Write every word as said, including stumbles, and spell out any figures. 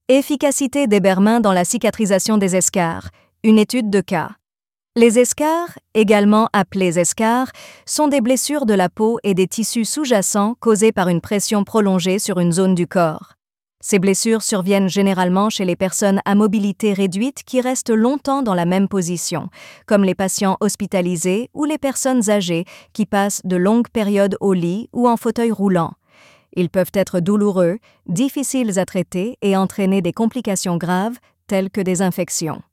Efficacité d'Ebermain dans la cicatrisation des escarres. Une étude de cas. Les escarres, également appelées escarres, sont des blessures de la peau et des tissus sous-jacents causées par une pression prolongée sur une zone du corps. Ces blessures surviennent généralement chez les personnes à mobilité réduite qui restent longtemps dans la même position, comme les patients hospitalisés ou les personnes âgées qui passent de longues périodes au lit ou en fauteuil roulant. Ils peuvent être douloureux, difficiles à traiter et entraîner des complications graves telles que des infections.